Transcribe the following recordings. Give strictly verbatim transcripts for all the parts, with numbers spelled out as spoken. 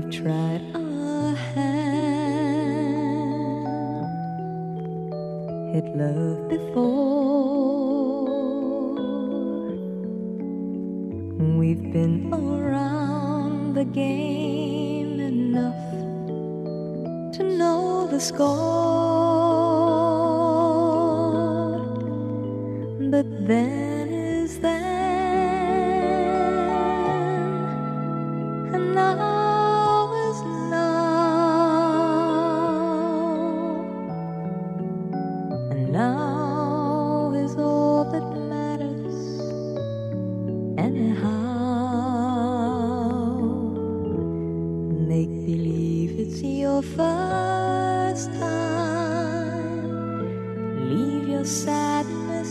We've tried our hand, hit love before. We've been around the game enough to know the score. But then is then, and now is now, and now is all that matters anyhow. Make believe it's your first time. Leave your sadness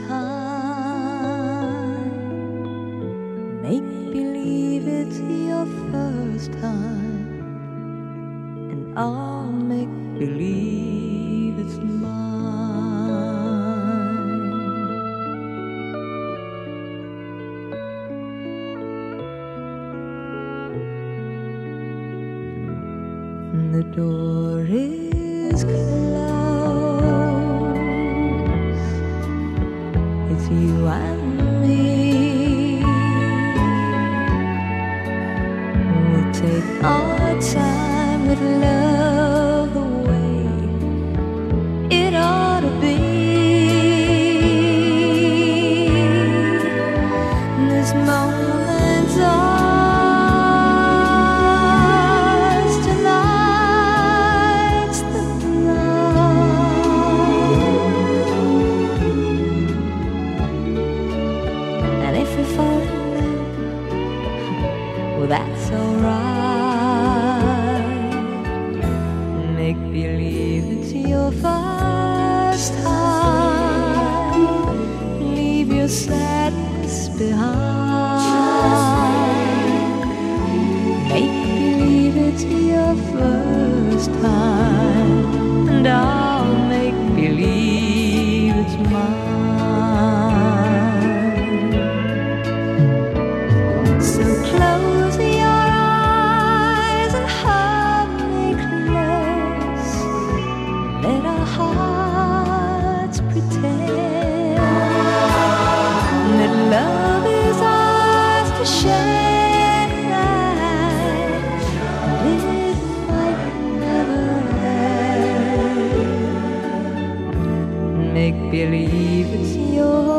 behind. Make believe it's your first time, and I'll make believe it's mine. The door is closed. It's you and me. We'll take our time with love the way it ought to be. This moment's ours, tonight's the night. And if we fall in love, well, that's alright. Make believe it's your first time. Leave your sadness behind. Make believe it's your first time, and I'll make believe it's mine. So close your eyes and hold me close. Let our hearts pretend that love is ours to share tonight, and it might never end. Make believe it's yours.